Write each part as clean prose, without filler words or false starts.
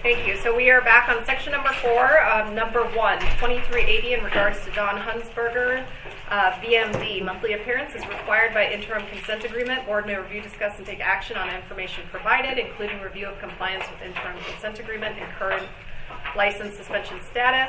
Thank you. So we are back on section number 4, number 1, 2380 in regards to Don Hunsberger, BMD. Monthly appearance is required by interim consent agreement. Board may review, discuss, and take action on information provided, including review of compliance with interim consent agreement and current license suspension status.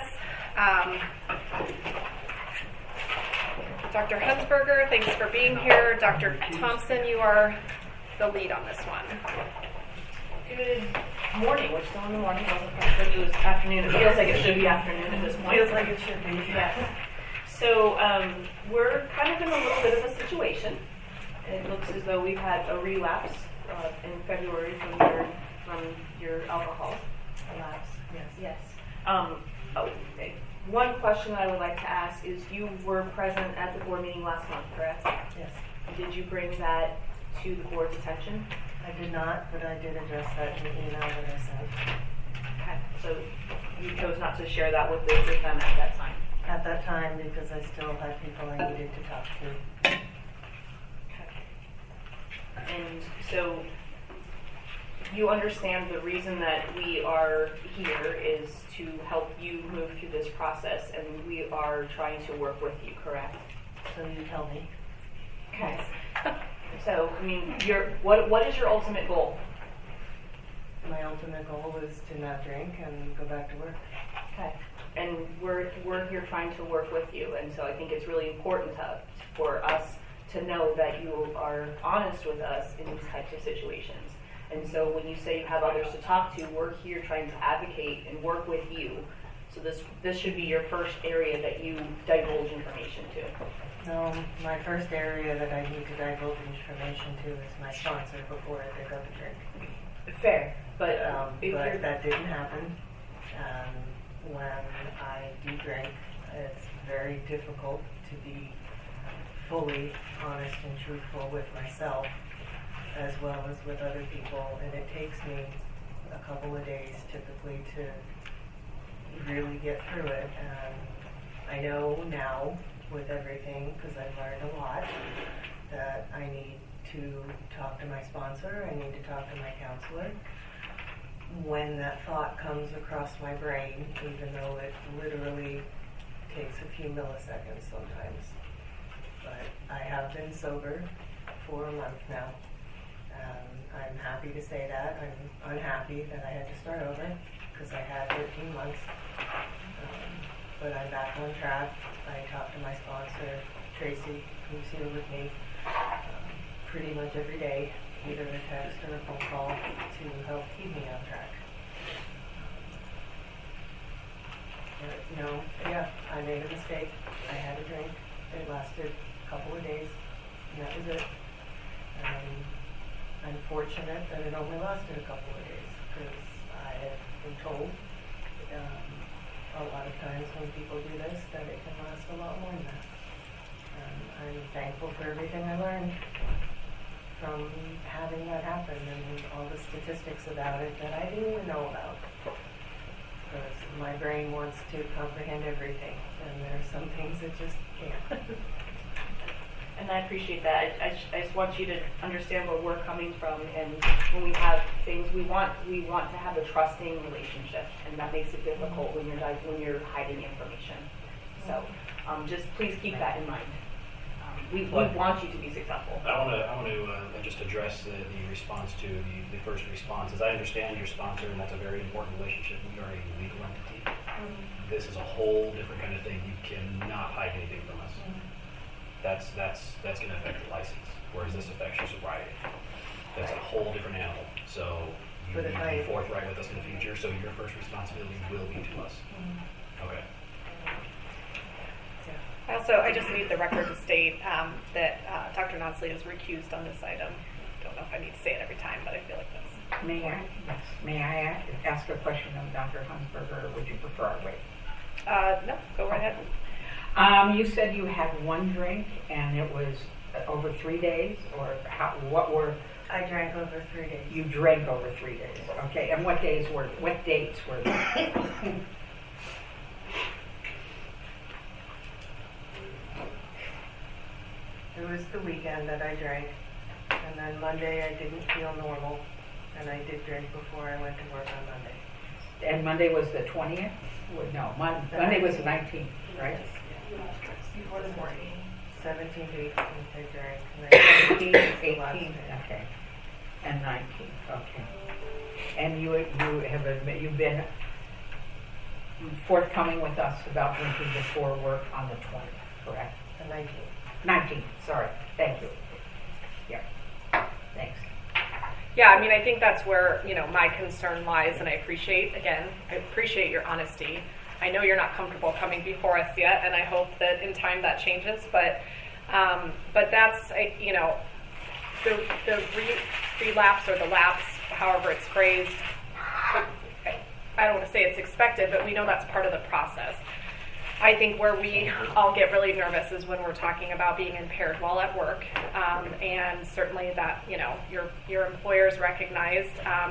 Dr. Hunsberger, thanks for being here. Dr. Thompson, you are the lead on this one. Good morning. We're still in the morning. It wasn't quite sure it was afternoon. It feels like it should be afternoon at this point. Feels like it should be. Yeah. So we're kind of in a little bit of a situation. It looks as though we've had a relapse in February from your alcohol. Relapse. Yes. Yes. One question I would like to ask is, you were present at the board meeting last month, correct? Yes. Did you bring that to the board's attention? I did not, but I did address that in the email that I sent. Okay. So you chose not to share that with them at that time? At that time, because I still had people I needed to talk to. Okay. And so you understand the reason that we are here is to help you move through this process, and we are trying to work with you, correct? So you tell me. Okay. So, I mean, what is your ultimate goal? My ultimate goal is to not drink and go back to work. Okay. And we're here trying to work with you, and so I think it's really important for us to know that you are honest with us in these types of situations. And so when you say you have others to talk to, we're here trying to advocate and work with you. So this should be your first area that you divulge information to. No, my first area that I need to divulge information to is my sponsor before I pick up a drink. Fair, but that didn't happen. When I do drink, it's very difficult to be fully honest and truthful with myself, as well as with other people, and it takes me a couple of days typically to really get through it. And I know now with everything, because I've learned a lot, that I need to talk to my sponsor, I need to talk to my counselor. When that thought comes across my brain, even though it literally takes a few milliseconds sometimes. But I have been sober for a month now. I'm happy to say that. I'm unhappy that I had to start over because I had 13 months. But I'm back on track. I talk to my sponsor, Tracy, who's here with me, pretty much every day, either a text or a phone call to help keep me on track. I made a mistake. I had a drink. It lasted a couple of days, and that was it. I'm fortunate that it only lasted a couple of days, because I have been told a lot of times when people do this that it can last a lot more than that. I'm thankful for everything I learned from having that happen and all the statistics about it that I didn't even know about. Because my brain wants to comprehend everything, and there are some things that just can't. And I appreciate that. I just want you to understand where we're coming from, and when we have things, we want to have a trusting relationship, and that makes it difficult when you're hiding information. So just please keep that in mind. We want you to be successful. I want to just address the response to the first response. As I understand your sponsor, and that's a very important relationship. We are a legal entity. Mm-hmm. This is a whole different kind of thing. You cannot hide anything from us. Mm-hmm. That's going to affect the license, whereas this affects your sobriety. That's a whole different animal. So you need to be forthright with us in the future. So your first responsibility will be to us. Mm-hmm. Okay. I just need the record to state that Dr. Nonsley is recused on this item. Don't know if I need to say it every time, but I feel like that's... May I ask a question of Dr. Hunsberger, or would you prefer I wait? No, go right ahead. You said you had one drink, and it was over 3 days, or I drank over 3 days. You drank over 3 days, okay. And what dates were they? It was the weekend that I drank, and then Monday I didn't feel normal, and I did drink before I went to work on Monday. And Monday was the 20th? No, Monday was the 19th, right? Before the morning. 17th, 18th, I drank. 17th, 18th, okay. And 19th, okay. And you've been forthcoming with us about drinking before work on the 20th, correct? The 19th. 19th, sorry. Thank you. Yeah. Thanks. Yeah, I mean, I think that's where, my concern lies, and I appreciate your honesty. I know you're not comfortable coming before us yet, and I hope that in time that changes, but that's, the relapse or the lapse, however it's phrased, I don't want to say it's expected, but we know that's part of the process. I think where we all get really nervous is when we're talking about being impaired while at work, and certainly that your employers recognized.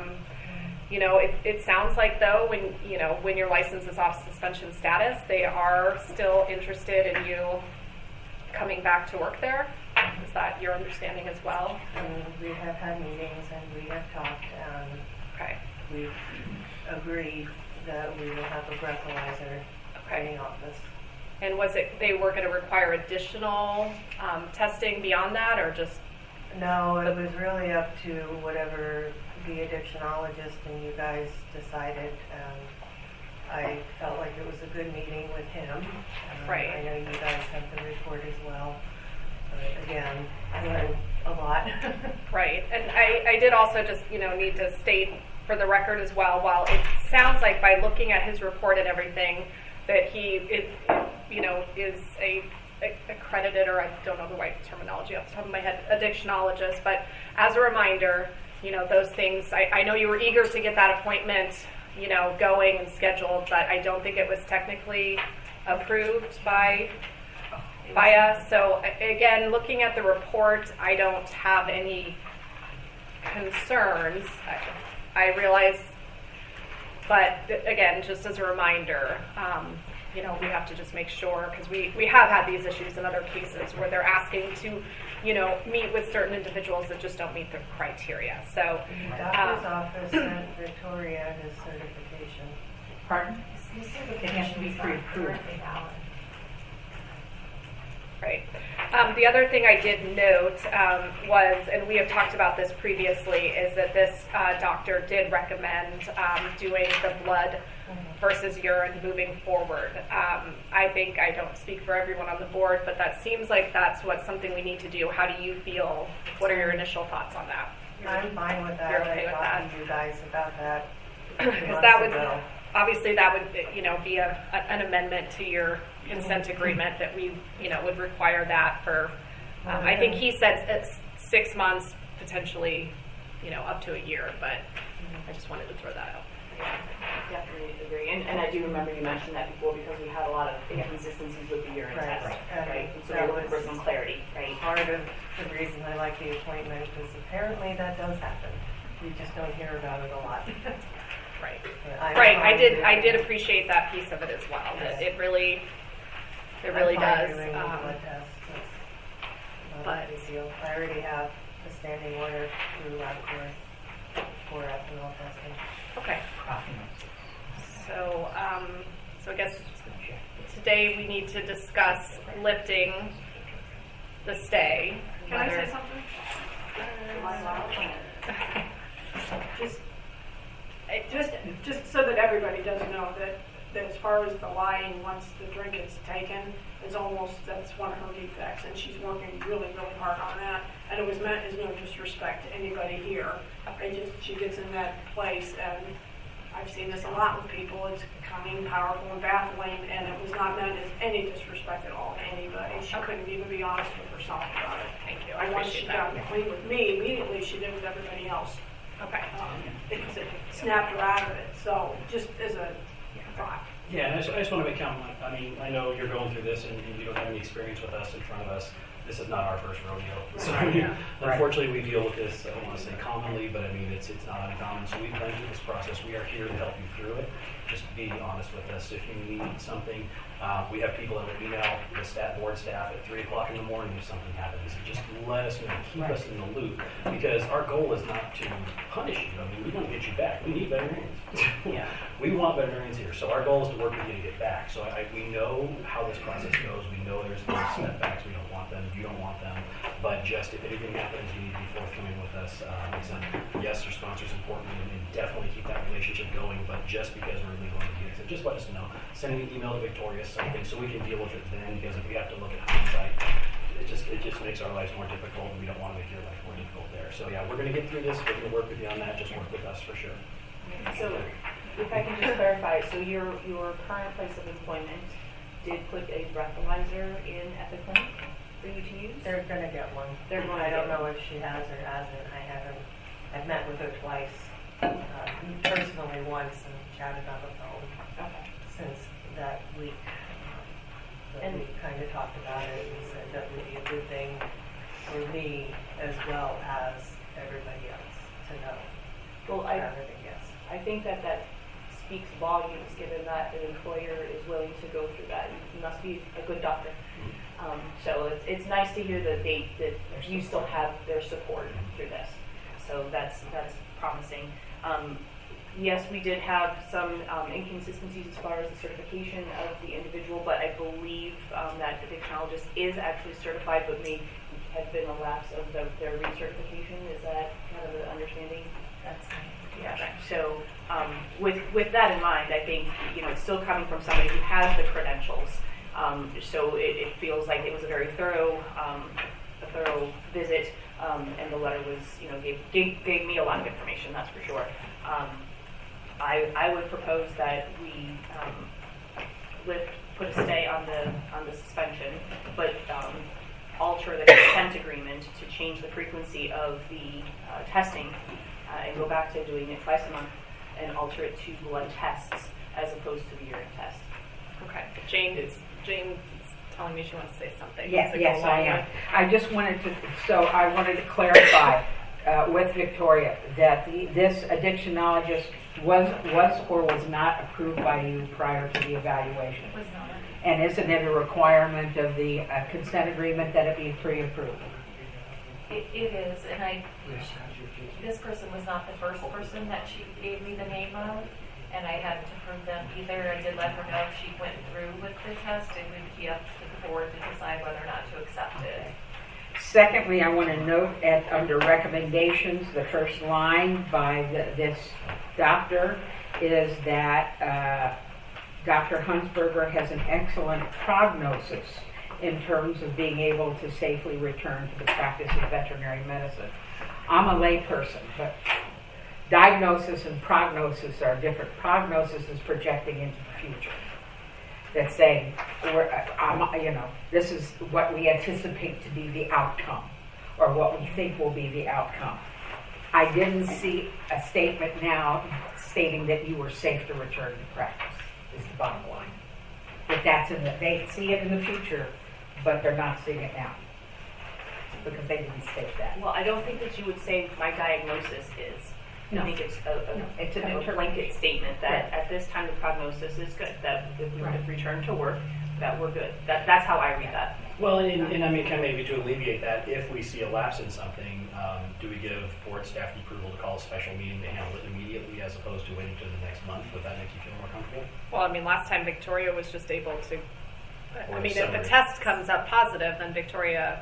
It sounds like though when your license is off suspension status, they are still interested in you coming back to work there. Is that your understanding as well? We have had meetings and we have talked, and Okay. we've agreed that we will have a breathalyzer in the office. And was it they were going to require additional testing beyond that, or just? No, it was really up to whatever the addictionologist and you guys decided. I felt like it was a good meeting with him. Right. I know you guys have the report as well. But again, I learned a lot. Right. And I did also just, need to state for the record as well, while it sounds like by looking at his report and everything that he is a accredited, or I don't know the right terminology off the top of my head, addictionologist. But as a reminder, those things, I know you were eager to get that appointment, going and scheduled, but I don't think it was technically approved by us. So again, looking at the report, I don't have any concerns. I realize, but again, just as a reminder, we have to just make sure, because we have had these issues in other cases where they're asking to, meet with certain individuals that just don't meet the criteria. So, The doctor's office sent Victoria his certification. Pardon? It has to be pre-approved. Right. The other thing I did note was, and we have talked about this previously, is that this doctor did recommend doing the blood versus urine moving forward. I think, I don't speak for everyone on the board, but that seems like that's something we need to do. How do you feel? What are your initial thoughts on that? I'm fine with that. You're okay I with talked that? to you guys about that. Because that would, obviously that would, be an amendment to your consent agreement that we, would require that for, I think he said it's 6 months, potentially, up to a year, but I just wanted to throw that out. Definitely agree. And I do remember you mentioned that before, because we had a lot of inconsistencies with the urine Right. test. And Right. So that we're looking for was some clarity, right? Part of the reason I like the appointment is apparently that does happen. You just don't hear about it a lot. Right. But I'm Right. fine I did doing- appreciate that piece of it as well. Yes. It really I'm fine does. doing the blood test. That's not but- a big deal. I already have a standing order through LabCorp for ethanol testing. Okay. So, so I guess today we need to discuss lifting the stay. Can I say Whether- something? Just so that everybody does know that as far as the lying, once the drink is taken, that's one of her defects, and she's working really, really hard on that. And it was meant as no disrespect to anybody here. She gets in that place, and I've seen this a lot with people. It's cunning, powerful, and baffling, and it was not meant as any disrespect at all to anybody. She couldn't even be honest with herself about it. Thank you. And once she appreciate that. got clean with me, immediately she did with everybody else. Okay. It snapped her out of it. So just as a thought. Yeah, and I just want to make comment. I mean, I know you're going through this and you don't have any experience with us in front of us. this is not our first rodeo. So Right, yeah. unfortunately, we deal with this, I don't want to say commonly, but I mean, it's not uncommon. So we've been through this process. We are here to help you through it. Just be honest with us. If you need something, we have people that will email the board staff at 3 o'clock in the morning if something happens. Just let us know, keep Right. us in the loop, because our goal is not to punish you. I mean, we want to get you back. We need veterinarians. Yeah. We want veterinarians here. So our goal is to work with you to get back. So we know how this process goes. We know there's no setbacks. We don't want them. You don't want them. But just if anything happens, you need to be forthcoming with us. Lisa, yes, your sponsor's important, and definitely keep that relationship going. But just because we're legal entities, just let us know. Send an email to Victoria, something, so we can deal with it then. Because if we have to look at hindsight, it just makes our lives more difficult, and we don't want to make your life more difficult there. So yeah, we're going to get through this. We're going to work with you on that. Just work with us for sure. So if I can just clarify, so your current place of employment did put a breathalyzer in at the clinic for you to use? They're gonna get one. They're going I to don't get know if she has or hasn't. I haven't. I've met with her twice, personally once, and chatted on the phone Okay. since that week. But And- we kind of talked about it and said that would be a good thing for me as well as everybody else to know. Well, Rather than guess. I think that speaks volumes, given that an employer is willing to go through that. You must be a good doctor. So it's nice to hear that you still have their support through this. So that's promising. Yes, we did have some inconsistencies as far as the certification of the individual, but I believe that the technologist is actually certified, but may have been a lapse of their recertification. Is that kind of the understanding? That's fine. Yeah. So with that in mind, I think it's still coming from somebody who has the credentials. So it feels like it was a very thorough visit, and the letter was gave me a lot of information. That's for sure. I would propose that we put a stay on the suspension, but alter the consent agreement to change the frequency of the testing, and go back to doing it twice a month, and alter it to blood tests as opposed to the urine test. Okay. Jane is telling me she wants to say something. Yes, To go yes, I along am. with- I just wanted to clarify with Victoria that this addictionologist was or was not approved by you prior to the evaluation. It was not. And isn't it a requirement of the consent agreement that it be pre-approved? It is, and this person was not the first person that she gave me the name of, and I had to prove them either. I did let her know if she went through with the test, it would be up to the board to decide whether or not to accept it. Secondly, I want to note under recommendations, the first line by this doctor is that Dr. Hunsberger has an excellent prognosis in terms of being able to safely return to the practice of veterinary medicine. I'm a layperson, but diagnosis and prognosis are different. Prognosis is projecting into the future. That's saying, this is what we anticipate to be the outcome, or what we think will be the outcome. I didn't see a statement now stating that you were safe to return to practice, is the bottom line. That they see it in the future, but they're not seeing it now, because they didn't state that. Well, I don't think that you would say my diagnosis is. No. I think it's It's an kind of a blanket statement that at this time the prognosis is good, that if we could return to work, that we're good. That's how I read that. Well, and I mean, kind of maybe to alleviate that, if we see a lapse in something, do we give board staff the approval to call a special meeting to handle it immediately as opposed to waiting till the next month? Would that make you feel more comfortable? Well, I mean, last time Victoria was just able to. Or I mean, if summary. the test comes up positive, then Victoria.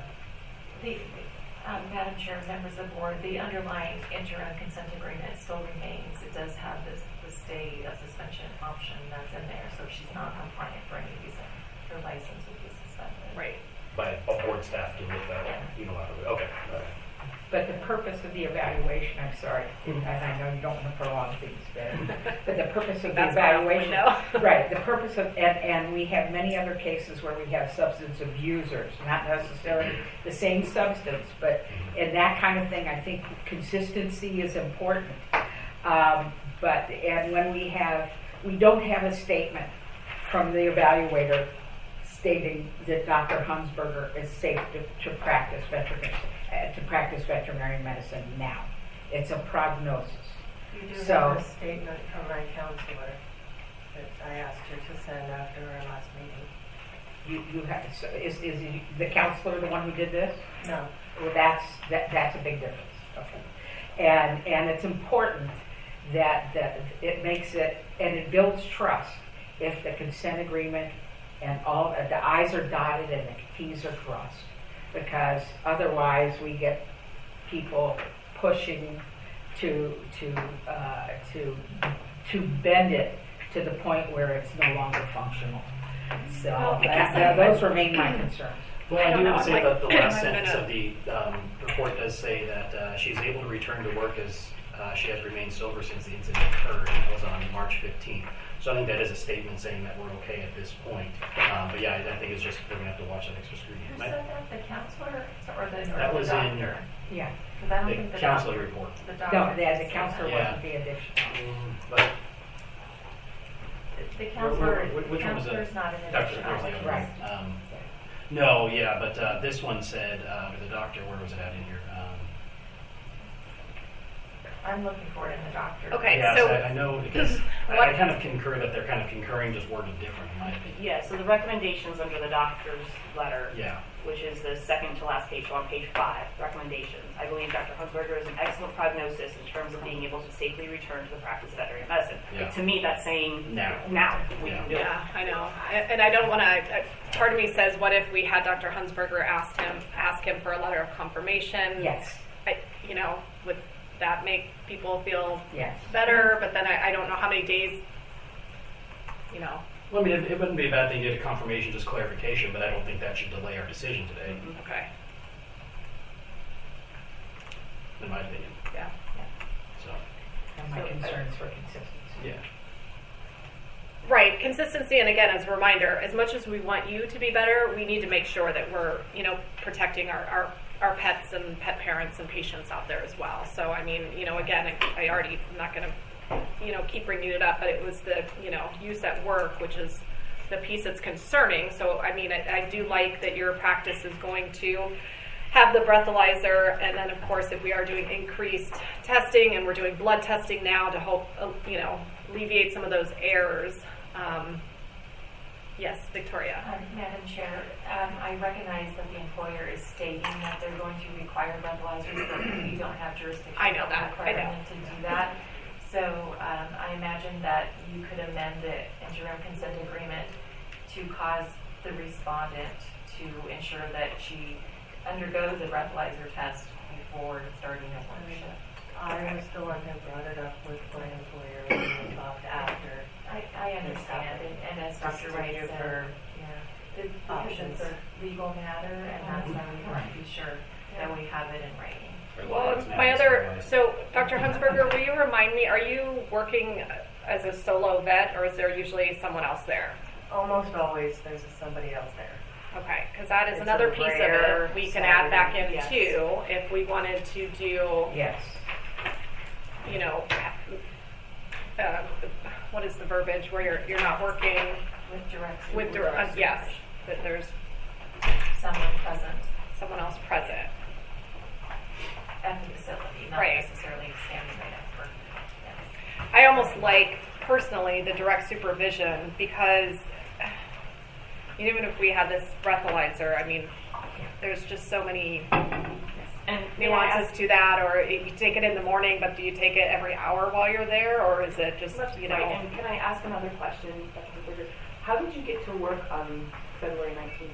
Madam Chair, members of the board, the underlying interim consent agreement still remains. It does have the stay suspension option that's in there, so if she's not compliant for any reason, her license would be suspended. Right. By a board staff to look that up, unilaterally. Okay. All right. But the purpose of the evaluation, I'm sorry, and I know you don't want to prolong things, but the purpose of the That's why we evaluation, know. right, the purpose of, and we have many other cases where we have substance abusers, not necessarily the same substance, but in that kind of thing, I think consistency is important. And when we don't have a statement from the evaluator stating that Dr. Hunsberger is safe to practice veterinary medicine now. It's a prognosis. You do So- have a statement from my counselor that I asked her to send after our last meeting. You have, so is the counselor the one who did this? No. Well, that's a big difference. Okay. And it's important that it makes it, and it builds trust if the consent agreement and all the I's are dotted and the T's are crossed, because otherwise we get people pushing to bend it to the point where it's no longer functional. So those remain my concerns. Well, I do know, want to say like- that the last I'm sentence gonna- of the report does say that she's able to return to work as she has remained sober since the incident occurred, and that was on March 15th. So I think that is a statement saying that we're okay at this point. But yeah, I think it's just, we're going to have to watch that extra scrutiny. Who said that? The counselor or the That was in doctor? Yeah. Because I don't think the the counselor doctor. report. The doctor. No, the counselor Yeah. wasn't the additional. But The counselor. which one was it? Counselor's not an Dr. additionologist. Right. No, yeah, but this one said, the doctor, where was it at in here? I'm looking for it in the doctor. Okay, Yes, so I know, because I what- kind of concur that they're kind of concurring, just worded different, in my opinion. Yeah, so the recommendations under the doctor's letter, Yeah. which is the second to last page, so on page 5, recommendations. I believe Dr. Hunsberger is an excellent prognosis in terms of being able to safely return to the practice of veterinary medicine. Yeah. To me, that's saying Now. we Yeah. can do it. yeah, I know, and I don't want to. Part of me says, what if we had Dr. Hunsberger ask him for a letter of confirmation? Yes. Would that make people feel Yes. better? But then I don't know how many days. Well, I mean, it wouldn't be a bad thing to get a confirmation, just clarification, but I don't think that should delay our decision today, Okay. in my opinion. Yeah. So, And my concerns for consistency. yeah. Right, consistency, and again, as a reminder, as much as we want you to be better, we need to make sure that we're, protecting our pets and pet parents and patients out there as well. So, I mean, again, I'm not going to, keep bringing it up, but it was the, use at work, which is the piece that's concerning. So, I mean, I do like that your practice is going to have the breathalyzer, and then, of course, if we are doing increased testing, and we're doing blood testing now to help, alleviate some of those errors. Yes, Victoria. Madam Chair, I recognize that the employer is stating that they're going to require breathalyzers, but we don't have jurisdiction. I know that. I know. Requirement to do that. So I imagine that you could amend the interim consent agreement to cause the respondent to ensure that she undergoes a breathalyzer test before starting a work shift. I was the one who brought it up with my employer when we talked after. I understand, and as Dr. Wright Just to give said, her because options. it's a legal matter, and that's why we have to be sure that we have it in writing. Well, so Dr. Hunsberger, will you remind me, are you working as a solo vet, or is there usually someone else there? Almost always there's somebody else there. Okay, because that is It's another a piece of rare it we can add back in yes. too, if we wanted to do, Yes. what is the verbiage, where you're not working With direct with, supervision. yes, that there's Someone present someone else present. at the facility, not Right. necessarily standing right next to her. Yes. I almost like, personally, the direct supervision, because even if we had this breathalyzer, I mean, there's just so many And may I ask- nuances to that, or you take it in the morning, but do you take it every hour while you're there, or is it just, Right, and can I ask another question, Dr. Hunsberger? How did you get to work on February 19th?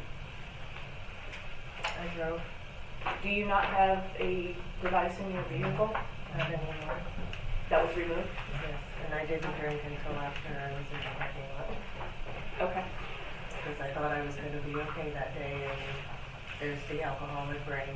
I drove Do you not have a device in your vehicle not anymore. that was removed? Yes, and I didn't drink until after I was in the parking lot Okay. because I thought I was going to be okay that day, and there's the alcoholic brain.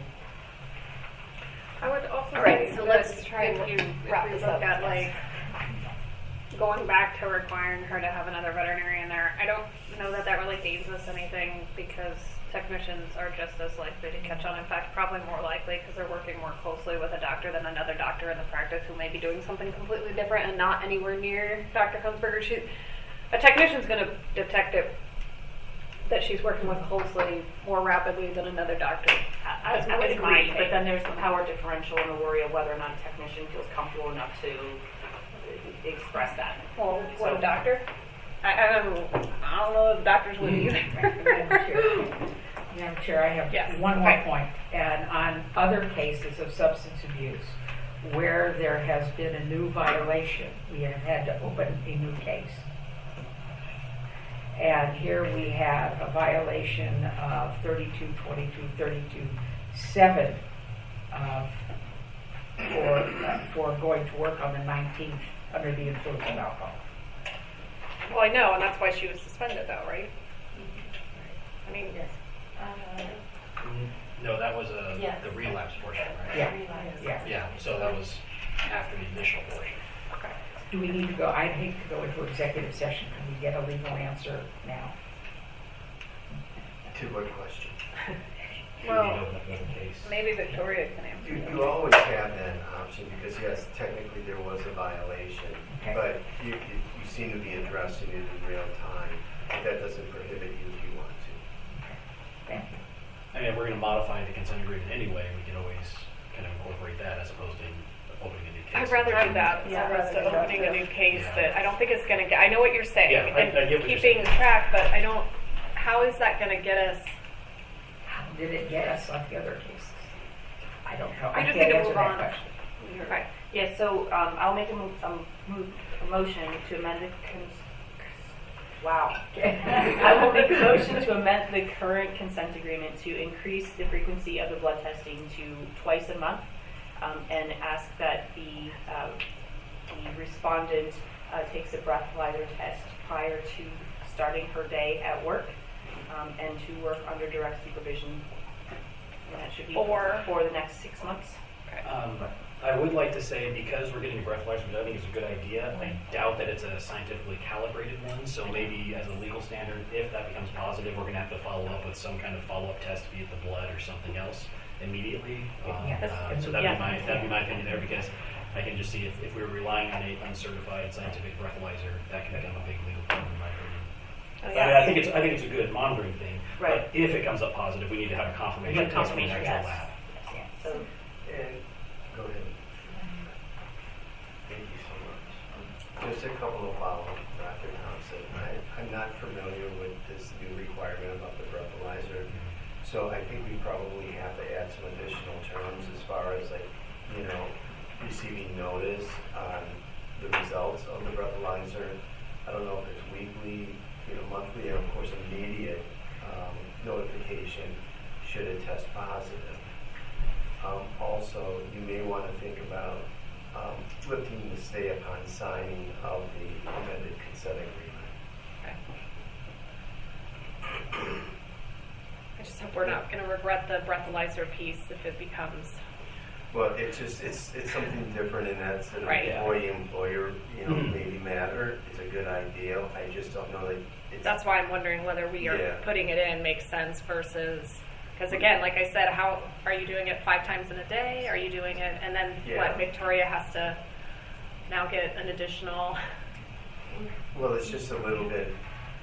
I would also All right, say so that let's try if and you wrap if we this look up. at like going back to requiring her to have another veterinarian there, I don't know that that really gains us anything because technicians are just as likely to catch on. In fact, probably more likely because they're working more closely with a doctor than another doctor in the practice who may be doing something completely different and not anywhere near Dr. Hunsberger. A technician's going to detect it that she's working with closely more rapidly than another doctor. I That's would what agree, I but then there's the power differential and the worry of whether or not a technician feels comfortable enough to express that. Well, what So- a doctor? I don't know if doctors would either. Madam Chair, I have Yes. one more Okay. point. And on other cases of substance abuse, where there has been a new violation, we have had to open a new case. And here we have a violation of 3222, 32-7 for going to work on the 19th under the influence of alcohol. Well, I know, and that's why she was suspended, though, right? I mean, No, that was Yes. the relapse portion, right? Yeah. Realize. Yeah. Yeah, so that was after the initial portion. Do we need to go, I'd hate to go into executive session. Can we get a legal answer now? To what question? Should Well, we open up another case? maybe Victoria can answer. You always have that option because yes, technically there was a violation, Okay. but you seem to be addressing it in real time. But that doesn't prohibit you if you want to. Thank you. I mean, we're going to modify the consent agreement anyway. We can always kind of incorporate that as opposed to opening a new case. I'd rather do that Yeah, as opposed to I'd rather do opening a that new case Yeah. that I don't think it's going to get. I know what you're saying, Yeah, I get what you're keeping saying. track, but I don't. How is that going to get us? How did it get us like the other cases? I don't know. We I just can't need to answer move that on. question. Right. Yeah, so I'll make a motion to amend the I will make a motion to amend the current consent agreement to increase the frequency of the blood testing to twice a month, and ask that the respondent takes a breathalyzer test prior to starting her day at work, and to work under direct supervision. And that should be for the next 6 months. I would like to say, because we're getting a breathalyzer, which I think is a good idea, I doubt that it's a scientifically calibrated one, so maybe as a legal standard, if that becomes positive, we're going to have to follow up with some kind of follow-up test, be it the blood or something else, immediately. So that'd be my opinion there, because I can just see if we were relying on an uncertified scientific breathalyzer, that can become a big legal problem, in my opinion. Oh, I mean, I think it's a good monitoring thing, Right. but if it comes up positive, we need to have a confirmation test from an actual yes. lab. So, And go ahead. Thank you so much. Just a couple of follow-ups, Dr. Thompson. I'm not familiar with this new requirement about the breathalyzer, so I think we probably have to add some additional terms as far as receiving notice on the results of the breathalyzer. I don't know if it's weekly, monthly, and of course immediate notification should it test positive. Also, you may want to think about lifting the stay upon signing of the amended consent agreement. I just hope we're not going to regret the breathalyzer piece if it becomes. Well, it's something different in that sort of Right. employee-employer, maybe matter. It's a good idea. I just don't know that it's... That's why I'm wondering whether we are Yeah. putting it in makes sense versus. Because again, like I said, how are you doing it 5 times in a day? Are you doing it, and then Yeah. Victoria has to now get an additional. Well, it's just a little bit,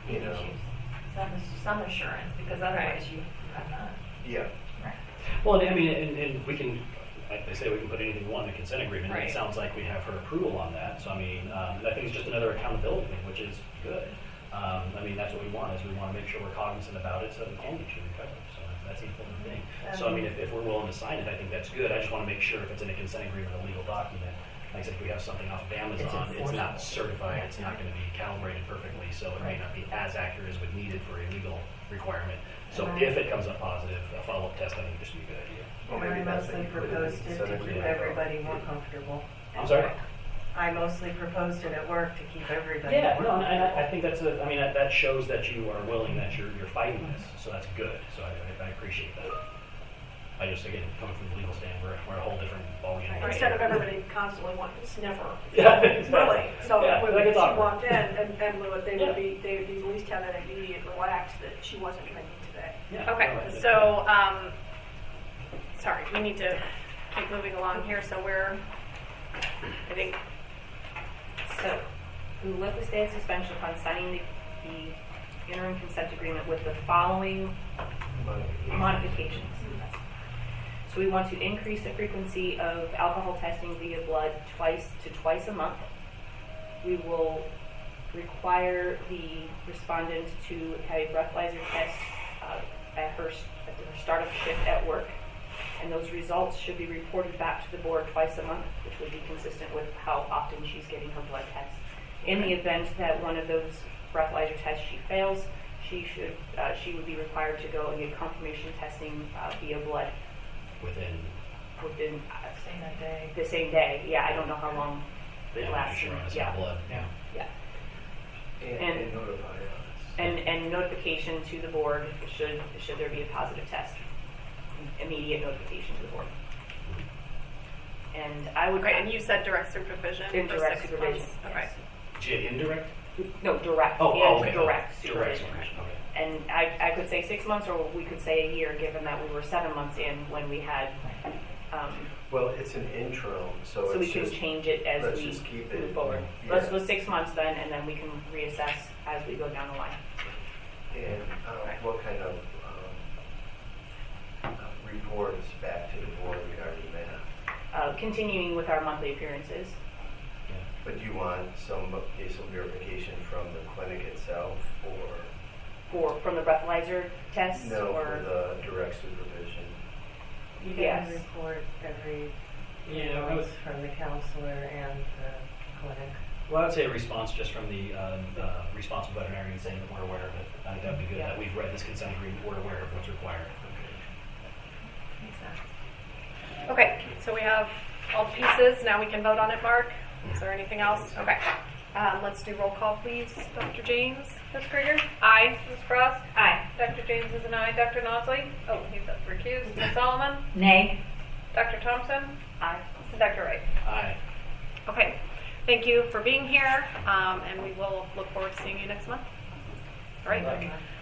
Some assurance, because otherwise you have not. yeah. Well, I mean, and we can, like they say, we can put anything we want in the consent agreement. Right. It sounds like we have her approval on that. So, I mean, I think it's just another accountability thing, which is good. I mean, that's what we want, is we want to make sure we're cognizant about it so that we can get you recovered. So that's the important thing. So, I mean, if we're willing to sign it, I think that's good. I just want to make sure if it's in a consent agreement, a legal document, like I said, if we have something off of Amazon, it's not certified, it's not going to be calibrated perfectly, so it may not be as accurate as would needed for a legal requirement. So if it comes up positive, a follow-up test, I think this would be a good idea. Well, And maybe I that's what mostly you put in the proposed it consent to keep agreement. everybody more comfortable. I'm sorry? I mostly proposed it at work to keep everybody Yeah, more no, and comfortable. I think that shows that you are willing, that you're fighting this, so that's good. So I appreciate that. I just, again, coming from the legal stand, we're a whole different ballgame. Instead of everybody constantly wanting to sniff her. Yeah, exactly. Really. So Yeah, when like she it's awkward. walked in and they would Yeah. they'd at least have that immediate relax that she wasn't drinking today. Yeah, Okay, all right. so sorry, we need to keep moving along here. So I think. So, we will lift the stay of suspension upon signing the interim consent agreement with the following modifications. So we want to increase the frequency of alcohol testing via blood twice a month. We will require the respondent to have a breathalyzer test at her start of shift at work, and those results should be reported back to the board twice a month, which would be consistent with how often she's getting her blood tests. In the event that one of those breathalyzer tests she fails, she would be required to go and get confirmation testing via blood within the same day. Yeah, I don't know how long it lasts. Sure, it's yeah. blood. Yeah. Yeah. And notify us. And notification to the board should there be a positive test. Immediate notification to the board. And I would. Okay, and you said direct supervision. For Direct 6 supervision. months. Okay. Indirect? No, direct. Okay. Direct Direct supervision. supervision. Okay. And I could say 6 months, or we could say a year, given that we were 7 months in when we had. Well, it's an interim, so So it's we can just, change it as let's we just keep move it. forward. Yeah. Let's go 6 months then, and then we can reassess as we go down the line. And what kind of reports back to the board regarding that? Continuing with our monthly appearances. But do you want some verification from the clinic itself, or From the breathalyzer tests? no, or for the direct supervision? You Yes. get a report every Yeah, month from the counselor and the clinic. Well, I'd say a response just from the responsible veterinarian saying that we're aware of it. I think that would be good. Yeah. That we've read this consent agreement, we're aware of what's required. Okay, so we have all the pieces. Now we can vote on it, Mark. Is there anything else? Okay. Let's do roll call, please. Dr. James? Ms. Krieger? Aye. Ms. Frost? Aye. Dr. James is an aye. Dr. Nosley? Oh, he's up recused. Ms. Solomon? Nay. Dr. Thompson? Aye. And Dr. Wright? Aye. Okay. Thank you for being here, and we will look forward to seeing you next month. All right.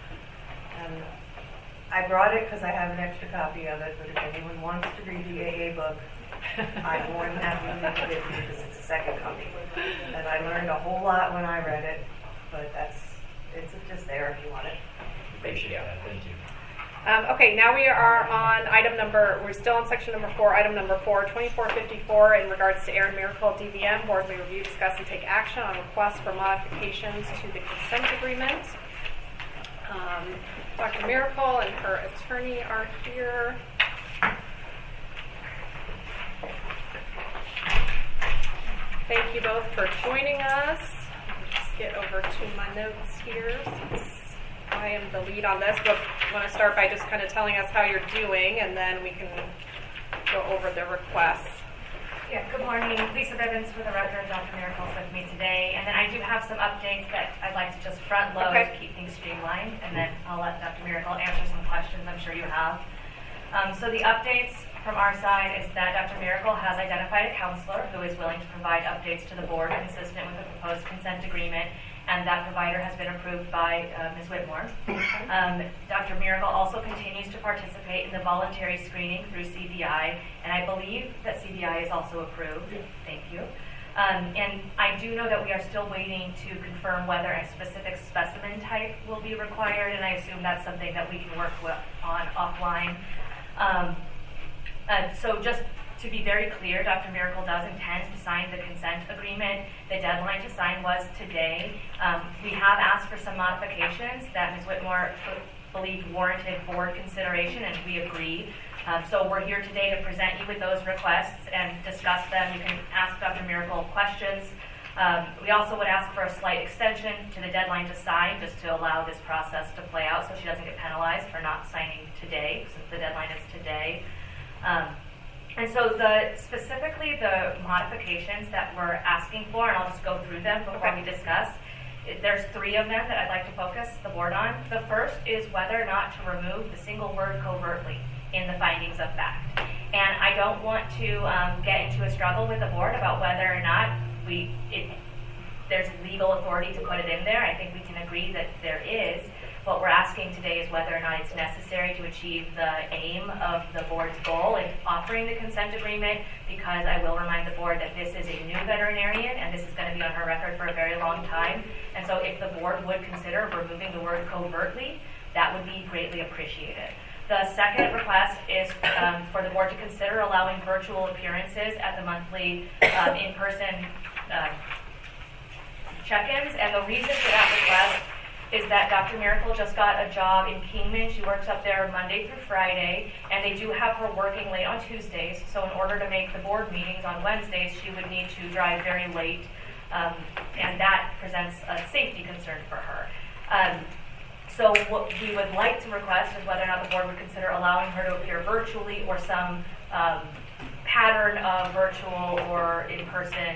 I brought it because I have an extra copy of it, but if anyone wants to read the AA book, I'm more than happy to read it because it's a second copy. And I learned a whole lot when I read it, but it's just there if you want it. Appreciate that. Thank you. Okay, now we are on we're still on section number 4, item number 4, 2454, in regards to Erin Miracle, DVM. Board may review, discuss, and take action on requests for modifications to the consent agreement. Dr. Miracle and her attorney are here. Thank you both for joining us. I'll just get over to my notes here, since I am the lead on this. But I want to start by just kind of telling us how you're doing, and then we can go over the requests. Yeah, good morning. Lisa Bivens for the record. Dr. Miracle's with me today. And then I do have some updates that I'd like to just front load to keep things streamlined. And then I'll let Dr. Miracle answer some questions I'm sure you have. So the updates from our side is that Dr. Miracle has identified a counselor who is willing to provide updates to the board consistent with the proposed consent agreement, and that provider has been approved by Ms. Whitmore. Dr. Miracle also continues to participate in the voluntary screening through CBI, and I believe that CBI is also approved. Thank you. And I do know that we are still waiting to confirm whether a specific specimen type will be required, and I assume that's something that we can work on offline. So just to be very clear, Dr. Miracle does intend to sign the consent agreement. The deadline to sign was today. We have asked for some modifications that Ms. Whitmore believed warranted board consideration, and we agreed. So we're here today to present you with those requests and discuss them. You can ask Dr. Miracle questions. We also would ask for a slight extension to the deadline to sign, just to allow this process to play out so she doesn't get penalized for not signing today, since the deadline is today. And so specifically the modifications that we're asking for, and I'll just go through them before we discuss. There's 3 of them that I'd like to focus the board on. The first is whether or not to remove the single word covertly in the findings of fact. And I don't want to get into a struggle with the board about whether or not there's legal authority to put it in there. I think we can agree that there is. What we're asking today is whether or not it's necessary to achieve the aim of the board's goal in offering the consent agreement, because I will remind the board that this is a new veterinarian and this is going to be on her record for a very long time. And so if the board would consider removing the word covertly, that would be greatly appreciated. The second request is for the board to consider allowing virtual appearances at the monthly in-person check-ins. And the reason for that request is that Dr. Miracle just got a job in Kingman. She works up there Monday through Friday, and they do have her working late on Tuesdays. So in order to make the board meetings on Wednesdays, she would need to drive very late, and that presents a safety concern for her. So what we would like to request is whether or not the board would consider allowing her to appear virtually, or some pattern of virtual or in-person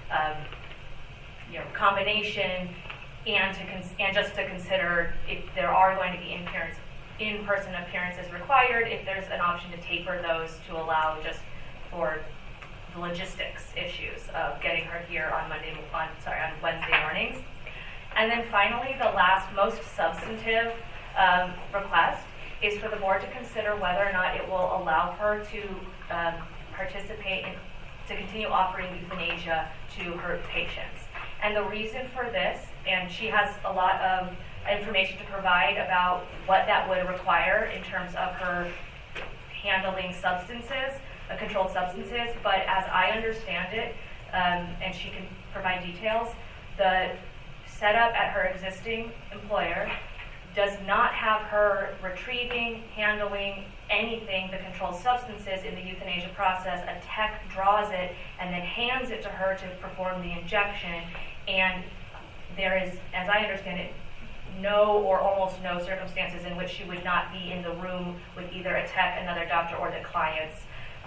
combination, and just to consider if there are going to be in-person appearances required, if there's an option to taper those to allow just for the logistics issues of getting her here on Wednesday mornings. And then finally, the last most substantive request is for the board to consider whether or not it will allow her to participate in, to continue offering euthanasia to her patients. And the reason for this, and she has a lot of information to provide about what that would require in terms of her handling substances, controlled substances, but as I understand it, and she can provide details, the setup at her existing employer does not have her retrieving, handling anything, the controlled substances in the euthanasia process. A tech draws it and then hands it to her to perform the injection, and there is, as I understand it, no or almost no circumstances in which she would not be in the room with either a tech, another doctor, or the clients.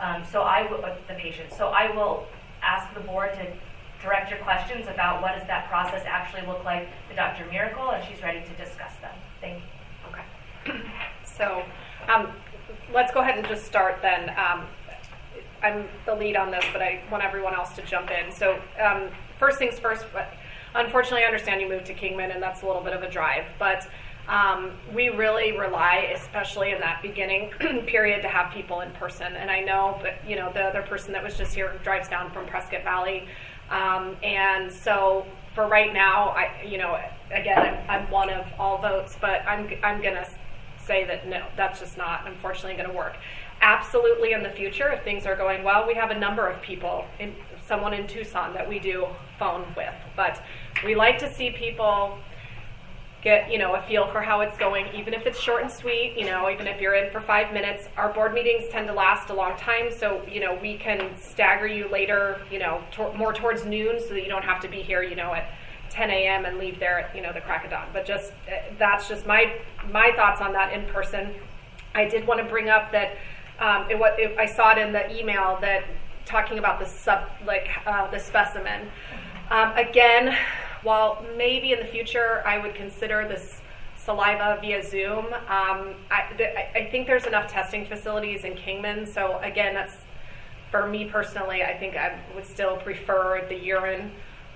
The patient. So I will ask the board to direct your questions about what does that process actually look like to Dr. Miracle, and she's ready to discuss them. Thank you. Okay. So let's go ahead and just start then. I'm the lead on this, but I want everyone else to jump in. So first things first, unfortunately I understand you moved to Kingman, and that's a little bit of a drive, but we really rely, especially in that beginning period, to have people in person. And I know that, the other person that was just here drives down from Prescott Valley. And so for right now, again, I'm one of all votes, but I'm going to say that no, that's just not, unfortunately, going to work. Absolutely, in the future, if things are going well, we have a number of people, someone in Tucson that we do phone with, but we like to see people get, a feel for how it's going, even if it's short and sweet, even if you're in for 5 minutes. Our board meetings tend to last a long time, so, we can stagger you later, more towards noon, so that you don't have to be here, at 10 a.m. and leave there at, the crack of dawn. But just, that's just my thoughts on that in person. I did want to bring up that I saw it in the email that talking about the specimen. Again, while maybe in the future I would consider this saliva via Zoom, I think there's enough testing facilities in Kingman. So again, that's, for me personally, I think I would still prefer the urine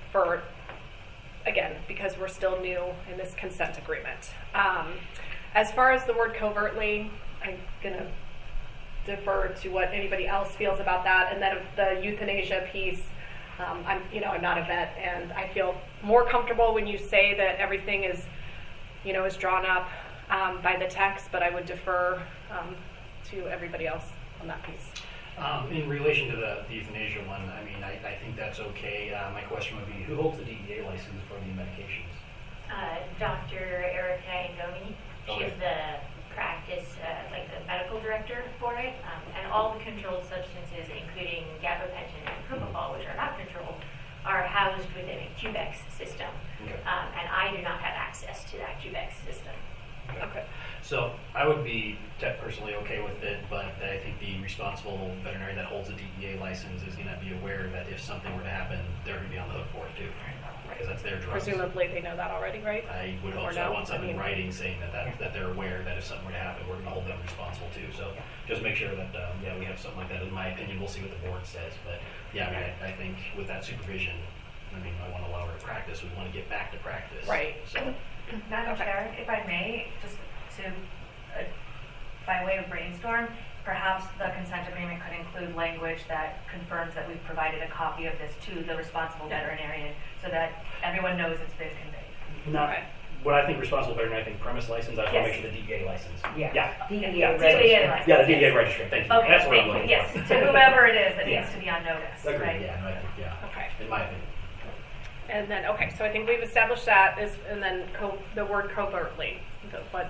because we're still new in this consent agreement. As far as the word covertly, I'm going to defer to what anybody else feels about that. And then the euthanasia piece, I'm not a vet, and I feel more comfortable when you say that everything is, is drawn up by the text, but I would defer to everybody else on that piece. In relation to the euthanasia one, I think that's okay. My question would be, who holds the DEA license for the medications? Dr. Erica Angoni. Okay. She's the practice, the medical director for it, and all the controlled substances, including gabapentin and propofol, which are not controlled, are housed within a QBEX system. Okay. And I do not have access to that QBEX system. Okay. So I would be personally okay with it, but I think the responsible veterinarian that holds a DEA license is going to be aware that if something were to happen, they're going to be on the hook for it too, because that's their drugs. Presumably they know that already, right? I would hope so. I want something in writing saying that they're aware that if something were to happen, we're going to hold them responsible too. So just make sure that we have something like that. In my opinion, we'll see what the board says, but I think with that supervision, I want to allow her to practice We want to get back to practice. Right. So, Madam Chair, if I may, just to, by way of brainstorm, perhaps the consent agreement could include language that confirms that we've provided a copy of this to the responsible veterinarian so that everyone knows it's been conveyed. not what I think responsible veterinarian, I think premise license. I just want to make sure the DEA license. Yeah. DEA Yeah. registered. license. Yeah, the DEA registry. Thank you. Okay, That's what I'm thank you. looking Yes, for. to whomever it is that Yeah. needs to be on notice, Agreed. right? Yeah, no, I think, yeah. Okay. In my opinion. And then, okay, so I think we've established that is, and then the word covertly. But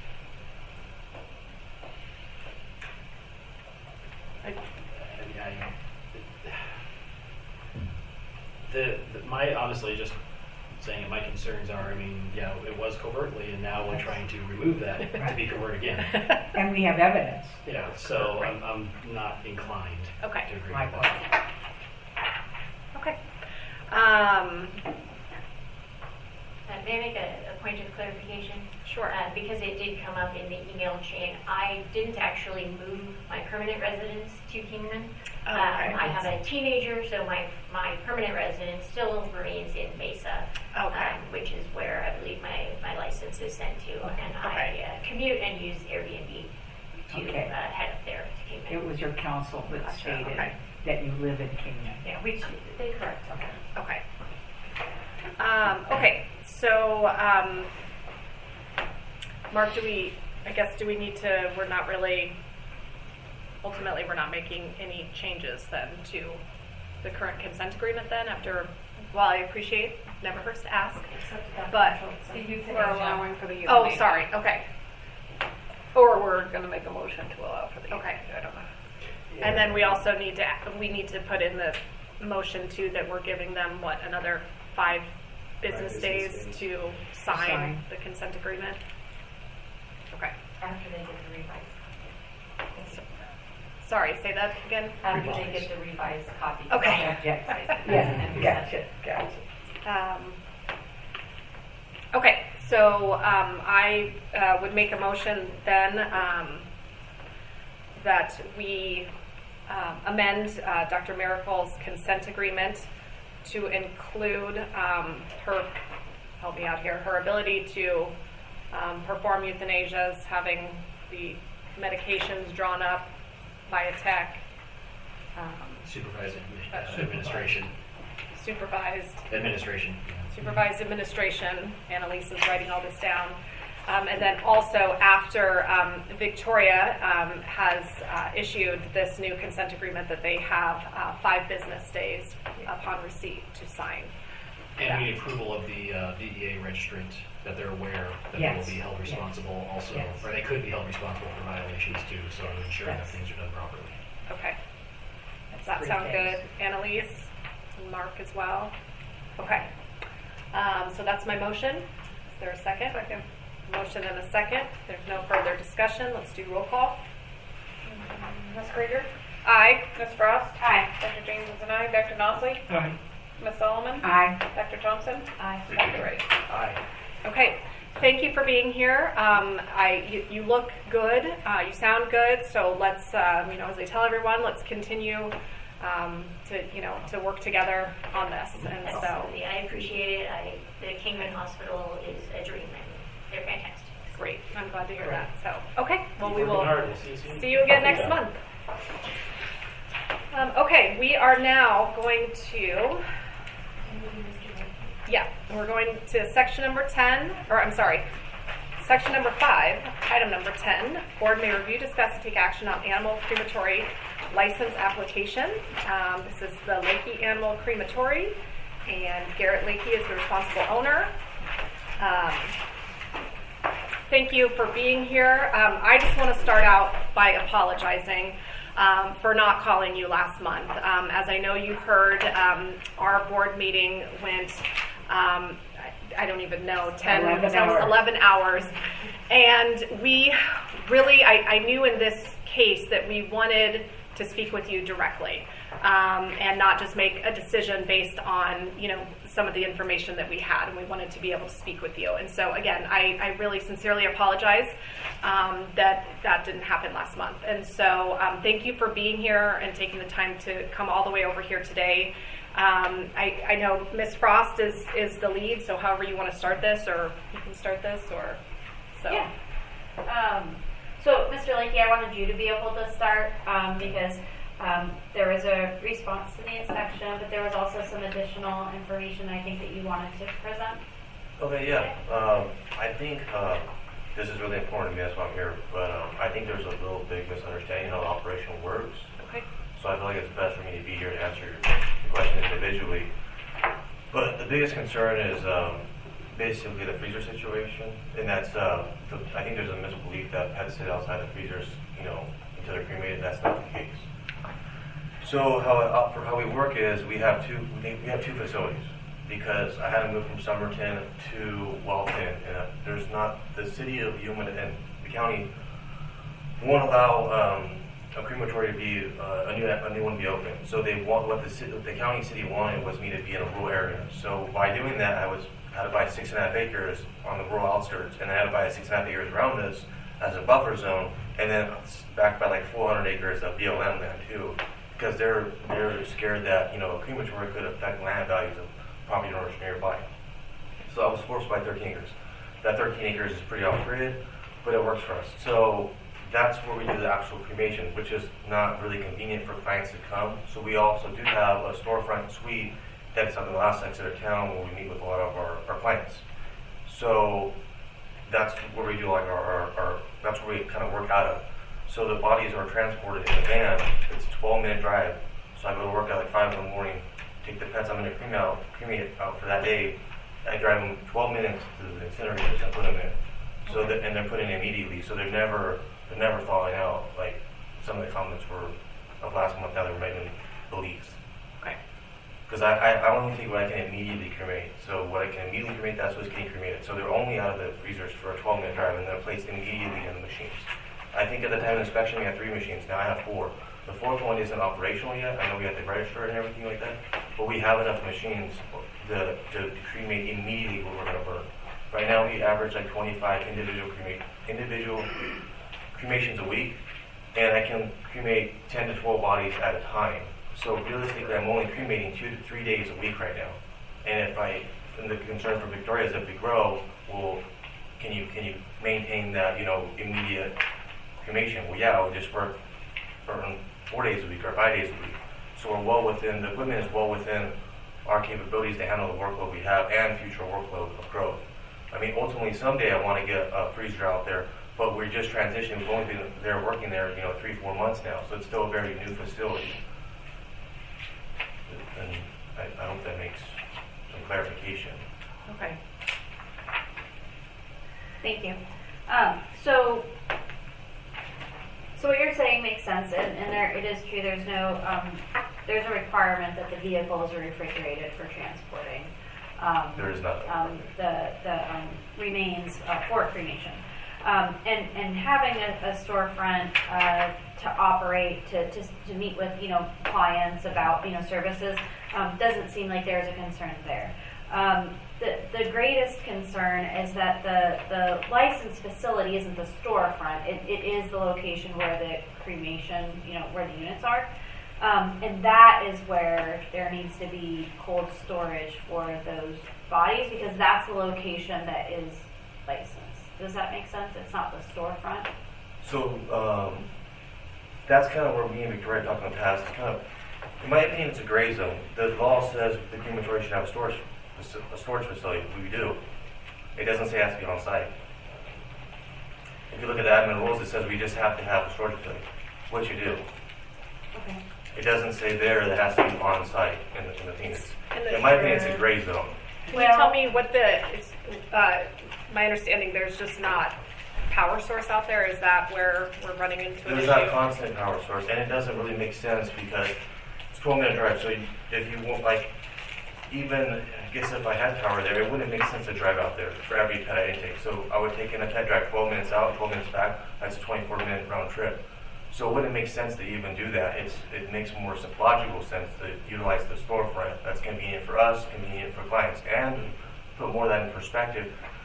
my honestly just saying it, my concerns are, I mean, yeah, it was covertly, and now we're trying to remove that to be covert again. And we have evidence. Yeah, so I'm not inclined Okay. to agree My with point. that. okay. May I make a point of clarification? Sure. Because it did come up in the email chain, I didn't actually move my permanent residence to Kingman. Oh, okay. I have a teenager, so my permanent residence still remains in Mesa, Okay. which is where I believe my license is sent to. And Okay. I commute and use Airbnb to Okay. head up there to Kingman. It was your counsel that Gotcha. stated Okay. that you live in Kingman. Yeah, They correct. Okay. Okay. So, Mark, do we need to, ultimately we're not making any changes then to the current consent agreement then after, well, I appreciate, never hurts to ask, but, We're allowing for the euthanasia. oh, sorry, okay, Or we're going to make a motion to allow for the Okay. euthanasia. I don't know. and then we also need to put in the motion too that we're giving them, another 5 business days to sign the consent agreement? Okay. After they get the revised. Sorry, say that again? After they get the revised copy. Okay. Yeah, gotcha. Okay, so I would make a motion then that we amend Dr. Miracle's consent agreement to include her, help me out here, her ability to perform euthanasias, having the medications drawn up by a tech, Supervised administration. Supervised administration. Annalise is writing all this down. And then also after Victoria has issued this new consent agreement that they have 5 business days upon receipt to sign. And we need approval of the DEA registrant, that they're aware that they will be held responsible also, or they could be held responsible for violations too, so to ensure that things are done properly. Okay. Does that sound good, Annalise? And Mark as well? Okay. So that's my motion. Is there a second? Second. Motion and a second. There's no further discussion. Let's do roll call. Ms. Krieger? Aye. Ms. Frost? Aye. Dr. James is an aye. Dr. Nosley? Aye. Ms. Solomon? Aye. Dr. Thompson? Aye. Dr. Wright? Aye. Okay. Thank you for being here. You look good. You sound good. So let's, as I tell everyone, let's continue to work together on this. And so, Absolutely. I appreciate it. The Kingman Hospital is a dream, and they're fantastic. great. I'm glad to hear that. So, okay. Well, we Working will hard. We'll see you soon. see you again next month. Okay. We are now going to. Yeah, we're going to section number 10, section number 5, item number 10. Board may review, discuss, and take action on animal crematory license application. This is the Lakey Animal Crematory, and Garrett Lakey is the responsible owner. Thank you for being here. I just want to start out by apologizing for not calling you last month. As I know you heard, our board meeting went I don't even know, 11 hours. And we really, I knew in this case that we wanted to speak with you directly and not just make a decision based on, some of the information that we had, and we wanted to be able to speak with you. And so again, I really sincerely apologize that didn't happen last month. And so thank you for being here and taking the time to come all the way over here today. I know Ms. Frost is the lead, so however you want to start this, or you can start this, or so. Yeah. So, Mr. Lakey, I wanted you to be able to start because there was a response to the inspection, but there was also some additional information I think that you wanted to present. Okay, yeah. I think this is really important to me, that's why I'm here, but I think there's a little big misunderstanding how the operation works. Okay. So I feel like it's best for me to be here to answer your question individually. But the biggest concern is basically the freezer situation, and that's I think there's a misbelief that pets sit outside the freezers, until they're cremated. That's not the case. So how we work is we have two facilities, because I had to move from Somerton to Walton, and there's not the city of Yuma and the county won't allow a crematory to be a new one to be open. So they want what the county city wanted was me to be in a rural area. So by doing that, I had to buy 6.5 acres on the rural outskirts, and I had to buy 6.5 acres around us as a buffer zone, and then backed by like 400 acres of BLM land too, because they're scared that a crematory could affect land values of property owners nearby. So I was forced by 13 acres. That 13 acres is pretty off-grid, but it works for us. So that's where we do the actual cremation, which is not really convenient for clients to come. So we also do have a storefront suite that's on the last exit of town where we meet with a lot of our clients. So that's where we do like that's where we kind of work out of. So the bodies are transported in a van. It's a 12-minute drive. So I go to work at like 5 in the morning, take the pets I'm going to cremate out for that day. I drive them 12 minutes to the incinerators and put them in. So and they're put in immediately. So they're never falling out like some of the comments were of last month that they were making beliefs. Okay. Because I only take what I can immediately cremate. So what I can immediately cremate, that's what's getting cremated. So they're only out of the freezers for a 12-minute drive, and they're placed immediately in the machines. I think at the time of inspection we had 3 machines. Now I have 4. The 4th one isn't operational yet. I know we have to register it and everything like that, but we have enough machines to cremate immediately what we're going to burn. Right now we average like 25 individual cremations a week, and I can cremate 10 to 12 bodies at a time. So realistically, I'm only cremating 2 to 3 days a week right now. And and the concern for Victoria is if we grow, well, can you maintain that immediate cremation? Well, yeah, I'll just work for 4 days a week or 5 days a week. So we're well within, the equipment is well within our capabilities to handle the workload we have and future workload of growth. I mean, ultimately, someday I want to get a freezer out there, but we're just transitioning. We've only been there working there, 3-4 months now, so it's still a very new facility. And I hope that makes some clarification. Okay. Thank you. So what you're saying makes sense, and it is true. There's a requirement that the vehicles are refrigerated for transporting. There is not. The remains for cremation, and having a storefront to operate to meet with clients about services doesn't seem like there's a concern there. The greatest concern is that the licensed facility isn't the storefront. It is the location where the cremation, where the units are. And that is where there needs to be cold storage for those bodies, because that's the location that is licensed. Does that make sense? It's not the storefront? So that's kind of where me and Victoria talked in the past. It's kind of, in my opinion, it's a gray zone. The law says the crematory should have a storage facility. We do. It doesn't say it has to be on site. If you look at the admin rules, it says we just have to have a storage facility, which you do. Okay. It doesn't say there that it has to be on site in the thing. In my opinion, it's a gray zone. Can you tell me what my understanding, there's just not power source out there? Is that where we're running into an issue? There's not a constant power source, and it doesn't really make sense because it's 12-minute drive. So if you want, even I guess if I had power there, it wouldn't make sense to drive out there for every pet I intake. So I would take in a pet drive 12 minutes out, 12 minutes back. That's a 24-minute round trip. So it wouldn't make sense to even do that. It makes more logical sense to utilize the storefront. That's convenient for us, convenient for clients, and to put more of that in perspective.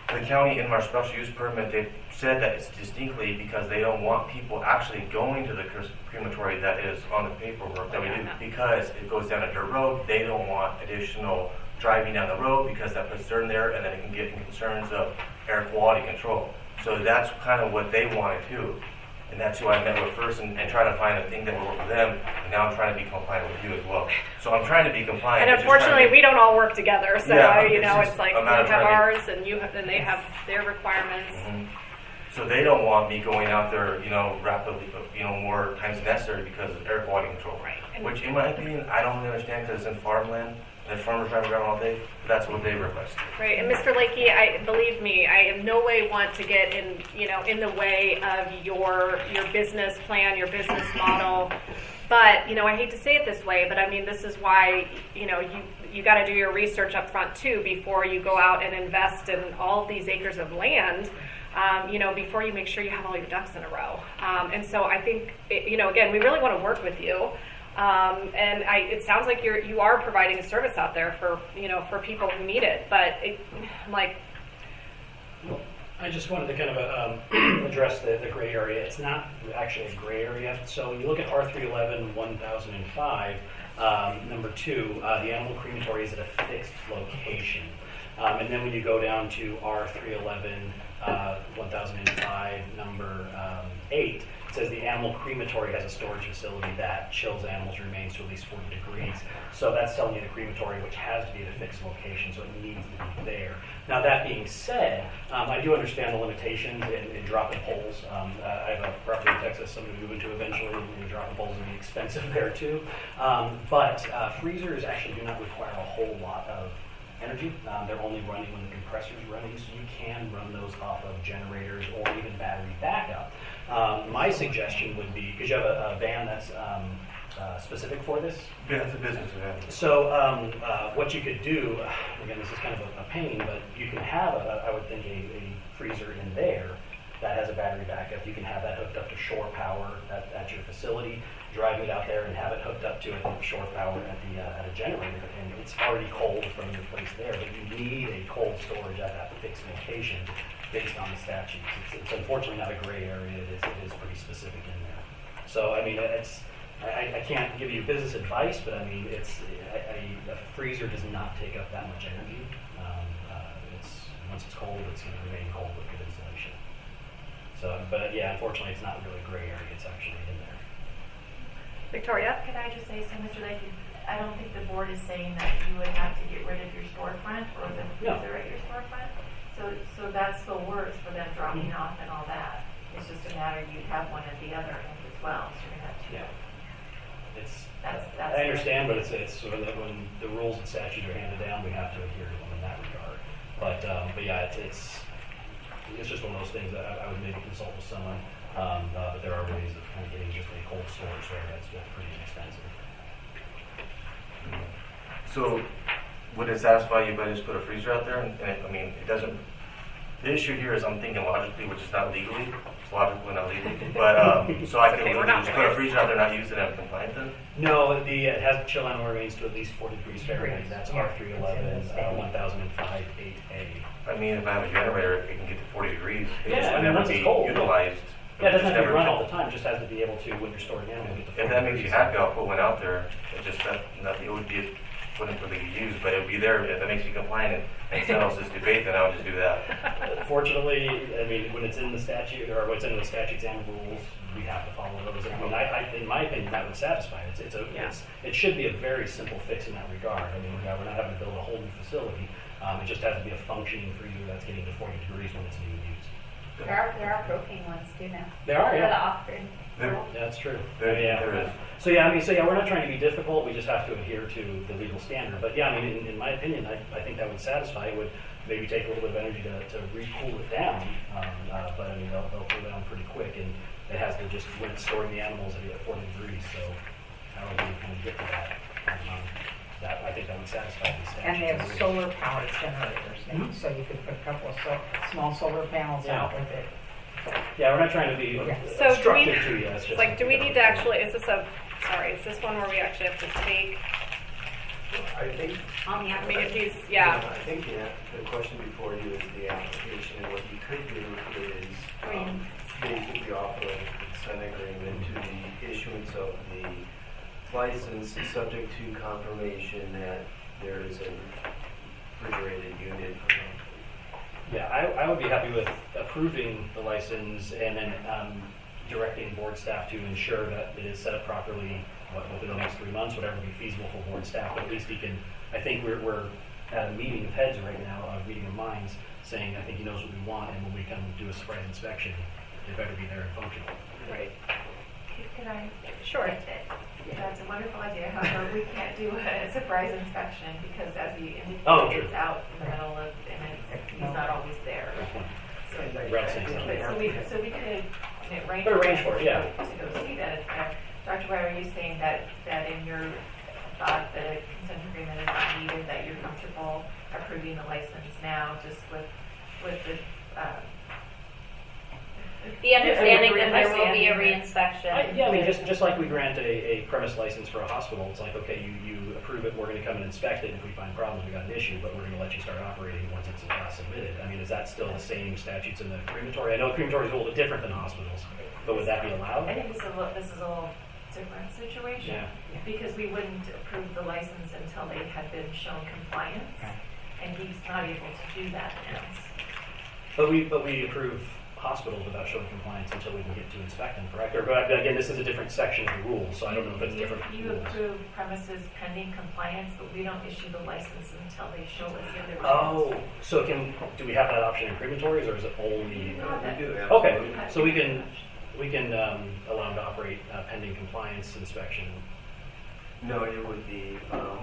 the county in our special use permit, they said that it's distinctly because they don't want people actually going to the crematory that is on the paperwork that we do, because it goes down a dirt road. They don't want additional driving down the road because that puts dirt in there, and then it can get in concerns of air quality control. So that's kind of what they wanted too. And that's who I met with first and try to find a thing that will work for them. And now I'm trying to be compliant with you as well. So I'm trying to be compliant. And unfortunately, we don't all work together. So, it's like we have ours and they have their requirements. Mm-hmm. So they don't want me going out there, rapidly, more times than necessary because of air quality control. Right. Which, in my opinion, I don't really understand because it's in farmland. And farmers driving around all day. But that's what they request. Right. And Mr. Lakey, believe me, I in no way want to get in the way of your business plan, your business model. But I hate to say it this way, but I mean, this is why you got to do your research up front too before you go out and invest in all of these acres of land. Before you make sure you have all your ducks in a row. And so I think, again, we really want to work with you. And it sounds like you are providing a service out there for people who need it. But I just wanted to kind of address the gray area. It's not actually a gray area. So when you look at R311 1005, number 2, the animal crematory is at a fixed location. And then when you go down to R311 1005, number 8, it says the animal crematory has a storage facility that chills animals' remains to at least 40 degrees. So that's telling you the crematory, which has to be at a fixed location, so it needs to be there. Now that being said, I do understand the limitations in dropping poles. I have a property in Texas I'm going to move into eventually, and dropping poles will be expensive there too. But freezers actually do not require a whole lot of energy. They're only running when the compressor's running, so you can run those off of generators or even battery backup. My suggestion would be, because you have a van that's specific for this. Yeah, it's a business van. So what you could do, again, this is kind of a pain, but you can have, I would think, a freezer in there that has a battery backup. You can have that hooked up to shore power at your facility, drive it out there and have it hooked up to, I think, shore power at a generator. And it's already cold from your place there, but you need a cold storage at that fixed location based on the statutes. It's unfortunately not a gray area. It is pretty specific in there. So, I mean, I can't give you business advice, but I mean, a freezer does not take up that much energy. Once it's cold, it's going to remain cold with good insulation. So, but yeah, unfortunately, it's not really a gray area. It's actually in there. Victoria? Can I just say, so Mr. Lakey, I don't think the board is saying that you would have to get rid of your storefront or the freezer at your storefront. So that's the worst for them dropping off and all that. It's just a matter you'd have one at the other end as well, so you're going to have two. Yeah. That's I understand, but it's sort of that when the rules and statutes are handed down, we have to adhere to them in that regard. But yeah, it's just one of those things that I would maybe consult with someone. But there are ways of kind of getting just a cold storage there that's pretty inexpensive. So would it satisfy you if I just put a freezer out there? And it doesn't. The issue here is I'm thinking logically, which is not legally. It's logical and not legally. But so I can just put a freezer out there, not use it, and I'm compliant then? No, it has chill animal remains to at least 40 degrees Fahrenheit. That's R311 1005 8A. I mean, if I have a generator, it can get to 40 degrees. It Yeah, just would never be utilized. Yeah, it doesn't have to run all the time. It just has to be able to, when you're storing animals, get to 40 If that makes you degrees. happy, I'll put one out there. It would be wouldn't really be used, but it would be there. If that makes you compliant and settles this debate, then I would just do that. Fortunately, I mean, when it's in the statute or what's in the statutes and rules, we have to follow those. I mean, in my opinion, that would satisfy it. It should be a very simple fix in that regard. I mean, we're not having to build a whole new facility. It just has to be a functioning freezer that's getting to 40 degrees when it's being used. There are propane ones too now. There are, yeah. For the off-grid. That's true. There is. So yeah, we're not trying to be difficult. We just have to adhere to the legal standard. But yeah, I mean, in my opinion, I think that would satisfy. It would maybe take a little bit of energy to re-cool it down. But I mean, they'll cool it down pretty quick, and it has to just when it's storing the animals at 40 degrees. So how do we kind of get to that? I think that would satisfy the statute. And they have solar powered generators now, so you could put a couple of small solar panels out with it. Yeah, we're not trying to be So obstructive to you. It's just do we need to actually, is this one where we actually have to take, I think, On the I mean, if he's, I think the question before you is the application So the license is subject to confirmation that there is a refrigerated unit. Yeah, I would be happy with approving the license and then directing board staff to ensure that it is set up properly within the next 3 months, whatever would be feasible for board staff. But at least he can, I think we're at a meeting of heads right now, a meeting of minds, saying I think he knows what we want, and when we come do a surprise inspection, it better be there and functional. Right. Can I? Sure. That's a wonderful idea. However, we can't do a surprise inspection because, as you indicated, true. it's out in the middle of, and he's not always there. So we could arrange for it, yeah. To go see that. Dr. Weyer, are you saying that in your thought that a consent agreement is not needed, that you're comfortable approving the license now, just with the understanding that there will be a reinspection? Yeah, I mean, just like we grant a premise license for a hospital, it's like, okay, you approve it, we're going to come and inspect it, and if we find problems, we got an issue, but we're going to let you start operating once it's submitted. I mean, is that still the same statutes in the crematory? I know the crematory is a little bit different than hospitals, but would that be allowed? I think this is a little different situation, because we wouldn't approve the license until they had been shown compliance, and he's not able to do that now. But we approve hospitals without showing compliance until we can get to inspect them, correct? But again, this is a different section of the rules, so I don't know if it's different You rules. approve premises pending compliance, but we don't issue the license until they show us the other. Oh, so do we have that option in crematories, or is it only? We do. Okay, so we can allow them to operate pending compliance inspection. No, it would be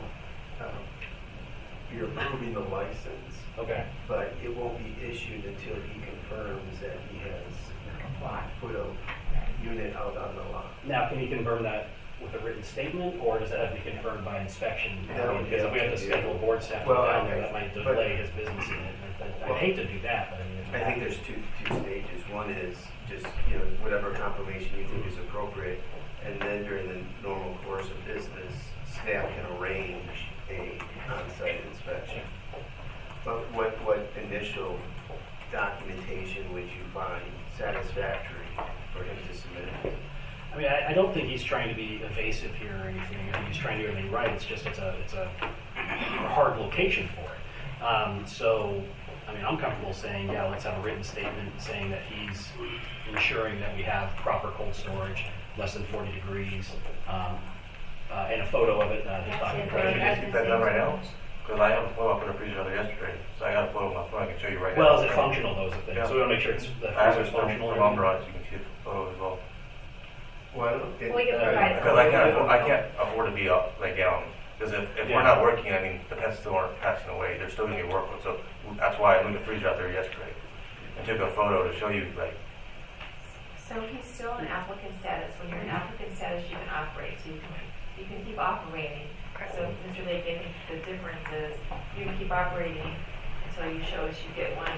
you're approving the license. Okay. But it won't be issued until he confirms that he has put a unit out on the lot. Now, can he confirm that with a written statement, or does that have to be confirmed by inspection? Because if we have to schedule board staff to go down there, that might delay his business in it. I'd hate to do that, but I think there's two stages. One is just whatever confirmation you think is appropriate, and then during the normal course of business, staff can arrange a on-site inspection. But what initial documentation would you find satisfactory for him to submit? I mean, I don't think he's trying to be evasive here or anything. I think he's trying to do everything right. It's just it's a hard location for it. So, I mean, I'm comfortable saying, yeah, let's have a written statement saying that he's ensuring that we have proper cold storage, less than 40 degrees, and a photo of it. Can you just get that done right now? Because I have a photo up in the freezer yesterday, so I got a photo on my phone I can show you right now. Well, is it functional, those are things? Yeah. So we want to make sure the freezer's functional. From Umbra, so you can see the photo as well. We can provide Because I can't afford to be up, because if we're not working, I mean, the pets still aren't passing away. They're still going to get worked with. So that's why I moved the freezer out there yesterday and took a photo to show you, So he's still in applicant status. When you're in applicant status, you can operate. So you can keep operating. So Mr. Lake, I think the difference is you can keep operating until you show us you get one.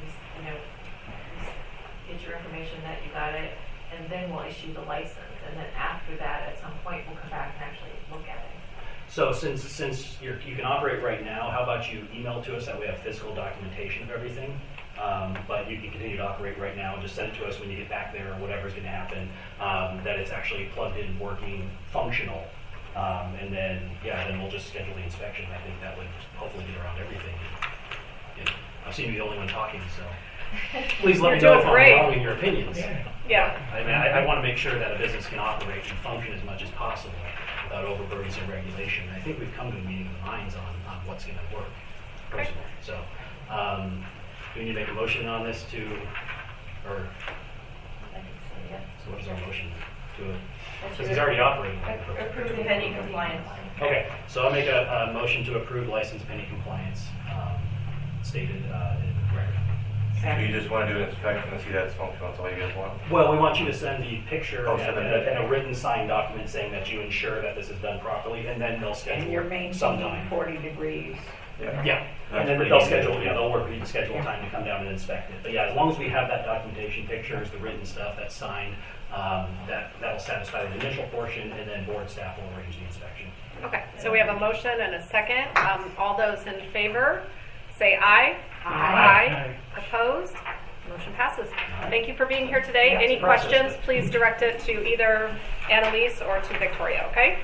Get your information that you got it, and then we'll issue the license. And then after that, at some point, we'll come back and actually look at it. So since you can operate right now, how about you email to us that we have physical documentation of everything? But you can continue to operate right now and just send it to us when you get back there or whatever's going to happen, that it's actually plugged in, working, functional. And then we'll just schedule the inspection. I think that would hopefully get around everything. I've seen you the only one talking, so please let me know if I'm wrong in your opinions. Yeah. I mean, I want to make sure that a business can operate and function as much as possible without overburdensome regulation. And I think we've come to a meeting of the minds on what's going to work, personally. So, do we need to make a motion on this or? I think so, yeah. So what is our motion to it? Because he's already operating. Approve pending compliance. Okay, so I'll make a motion to approve license pending compliance, stated in the record. So you just want to do an inspection and see that it's functional. That's all you guys want? Well, we want you to send the picture Send and a written signed document saying that you ensure that this is done properly, and then they'll schedule And you're maintaining sometime. 40 degrees. Yeah, and then they'll schedule. Yeah, they'll work with you to schedule a time to come down and inspect it. But yeah, as long as we have that documentation, pictures, the written stuff that's signed, that'll satisfy the initial portion, and then board staff will arrange the inspection. Okay, so we have a motion and a second. All those in favor, say aye. Aye. Opposed? Motion passes. Thank you for being here today. Any questions, please direct it to either Annalise or to Victoria, okay?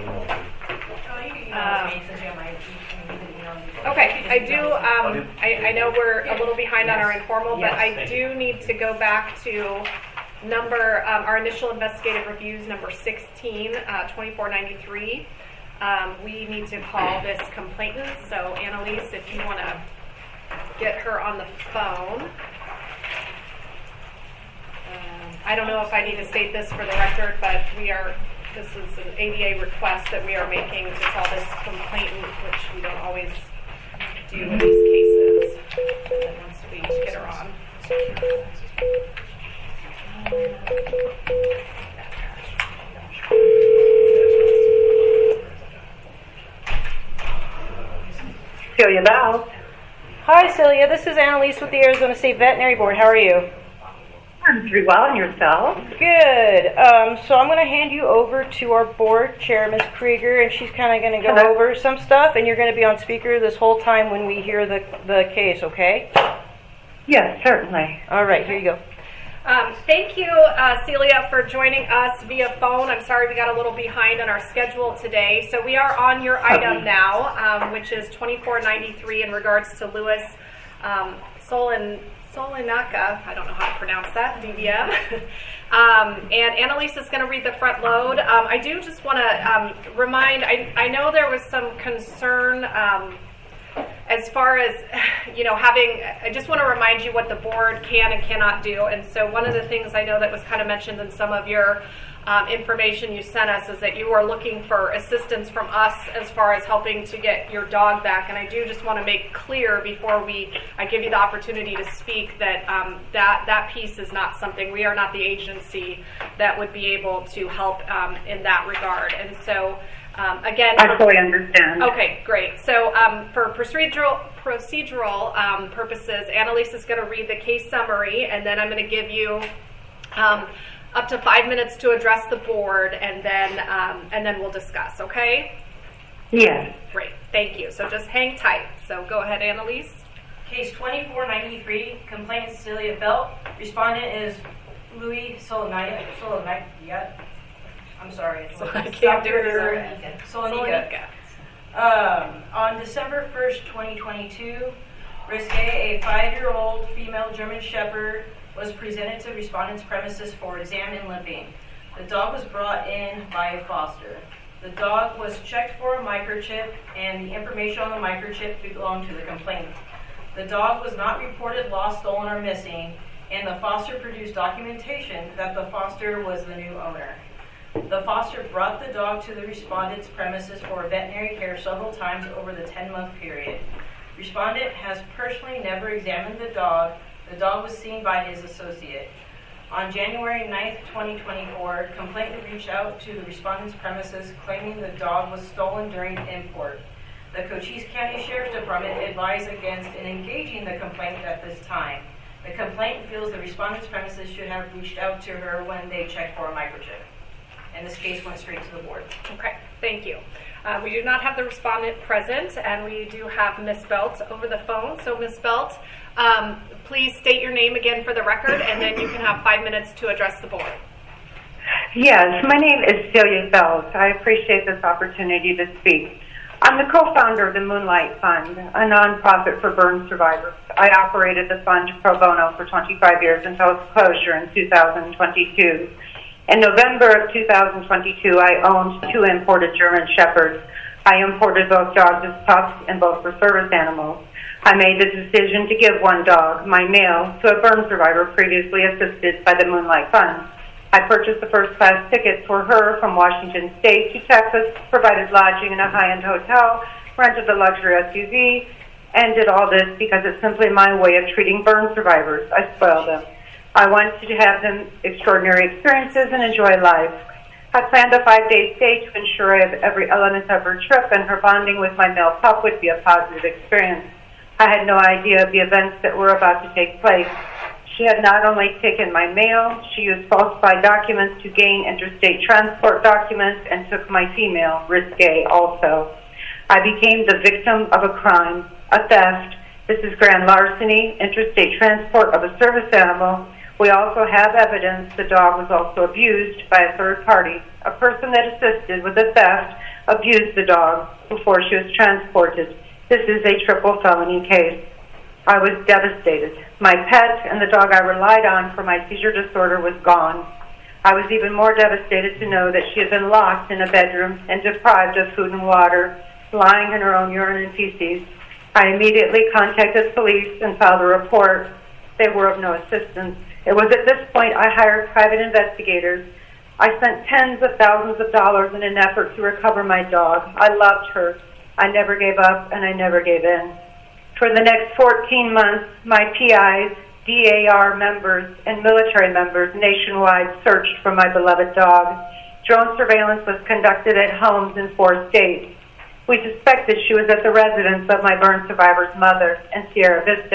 Okay, I do, I know we're a little behind on our informal, but I do need to go back to our initial investigative reviews, number 16, 2493. We need to call this complainant, so Annalise, if you want to get her on the phone. I don't know if I need to state this for the record, but this is an ADA request that we are making to call this complainant, which we don't always do in these cases. And once we get her on. Celia Bell. Hi, Celia. This is Annalise with the Arizona State Veterinary Board. How are you? I'm pretty well, and yourself? Good. So I'm going to hand you over to our board chair, Ms. Krieger, and she's kind of going to go over some stuff, and you're going to be on speaker this whole time when we hear the case, okay? Yes, certainly. All right, here you go. Thank you, Celia, for joining us via phone. I'm sorry we got a little behind on our schedule today. So we are on your item now, which is 2493 in regards to Louis Solinaka. I don't know how to pronounce that, DVM. And Annalise is going to read the front load. I do just want to remind, I know there was some concern as far as, I just want to remind you what the board can and cannot do. And so one of the things I know that was kind of mentioned in some of your information you sent us is that you are looking for assistance from us as far as helping to get your dog back. And I do just want to make clear before I give you the opportunity to speak that that piece is not something, we are not the agency that would be able to help in that regard. And so again, I fully understand. Okay, great. So for procedural purposes, Annalise is going to read the case summary, and then I'm going to give you up to 5 minutes to address the board, and then we'll discuss. Okay? Yes. Great. Thank you. So just hang tight. So go ahead, Annalise. Case 2493, complainant Cecilia Belt. Respondent is Louis Solinaka. I'm sorry. Solinaka. On December 1st, 2022, Risque, a 5-year-old female German Shepherd, was presented to respondent's premises for exam and limping. The dog was brought in by a foster. The dog was checked for a microchip, and the information on the microchip belonged to the complainant. The dog was not reported lost, stolen, or missing, and the foster produced documentation that the foster was the new owner. The foster brought the dog to the respondent's premises for veterinary care several times over the 10-month period. Respondent has personally never examined the dog. The dog was seen by his associate. On January 9th, 2024, complainant reached out to the respondent's premises claiming the dog was stolen during import. The Cochise County Sheriff's Department advised against engaging the complainant at this time. The complainant feels the respondent's premises should have reached out to her when they checked for a microchip. And this case went straight to the board. Okay, thank you. We do not have the respondent present, and we do have Ms. Belt over the phone. So Ms. Belt, please state your name again for the record, and then you can have 5 minutes to address the board. Yes, my name is Celia Belt. I appreciate this opportunity to speak. I'm the co-founder of the Moonlight Fund, a nonprofit for burn survivors. I operated the fund pro bono for 25 years until its closure in 2022. In November of 2022, I owned 2 imported German Shepherds. I imported both dogs as pups and both were service animals. I made the decision to give one dog, my male, to a burn survivor previously assisted by the Moonlight Fund. I purchased the first-class ticket for her from Washington State to Texas, provided lodging in a high-end hotel, rented a luxury SUV, and did all this because it's simply my way of treating burn survivors. I spoil them. I want to have them extraordinary experiences and enjoy life. I planned a 5-day stay to ensure I have every element of her trip, and her bonding with my male pup would be a positive experience. I had no idea of the events that were about to take place. She had not only taken my mail, she used falsified documents to gain interstate transport documents and took my female, Risque, also. I became the victim of a crime, a theft, This is grand larceny, interstate transport of a service animal. We also have evidence the dog was also abused by a third party. A person that assisted with the theft abused the dog before she was transported. This is a triple felony case. I was devastated. My pet and the dog I relied on for my seizure disorder was gone. I was even more devastated to know that she had been locked in a bedroom and deprived of food and water, lying in her own urine and feces. I immediately contacted police and filed a report. They were of no assistance. It was at this point I hired private investigators. I spent tens of thousands of dollars in an effort to recover my dog. I loved her. I never gave up and I never gave in. For the next 14 months, my PIs, DAR members, and military members nationwide searched for my beloved dog. Drone surveillance was conducted at homes in 4 states. We suspected she was at the residence of my burn survivor's mother in Sierra Vista.